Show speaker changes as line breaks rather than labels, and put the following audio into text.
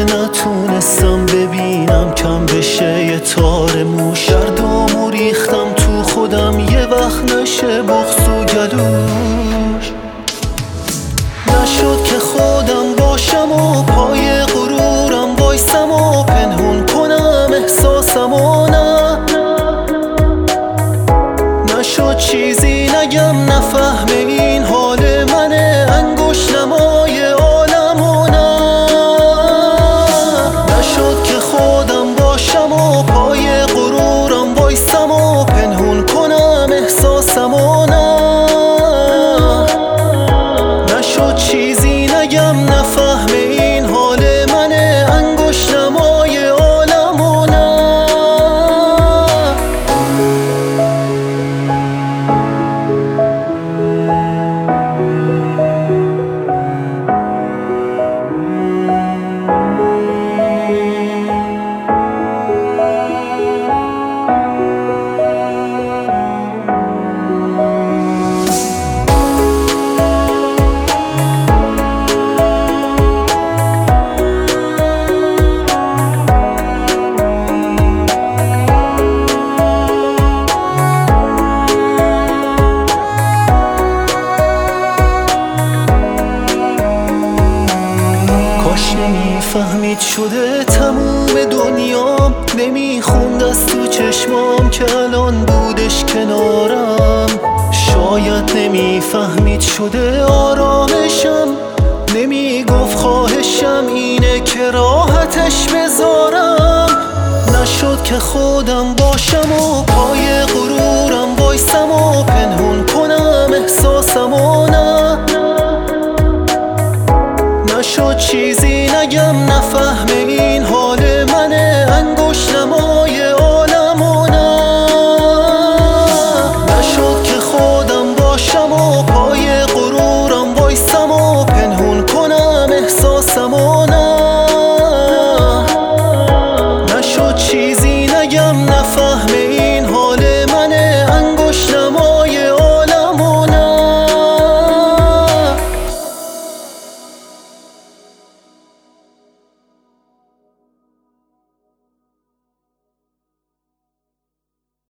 نتونستم ببینم کم بشه یه تار موش. دردامو ریختم تو خودم یه وقت نشه بغض و گلوش. نشد که خودم باشم و پای غرورم وایسم و پنهون کنم احساسم و نه. نشد چیزی نگم نفهم این حال منه انگشت نمای عالم و نه. نشد که خودم باشم و پای غرورم وایسم و پنهون کنم احساسم و نه. نشد چیزی نگم نفهم این حال منه انگشت نمای عالم و نه. کاش نمیفهمید شده تموم دنیام، نمیخوند از تو چشمام که الان بودش کنارم. شاید نمیفهمید شده آرامشم، نمیگفت خواهشم اینه که راحتش بذارم. نشد که خودم باشم و پای غرورم وایسم و پنهون کنم احساسم و نه. نشد چیزی نگم نفهم این حال منه انگشت نمای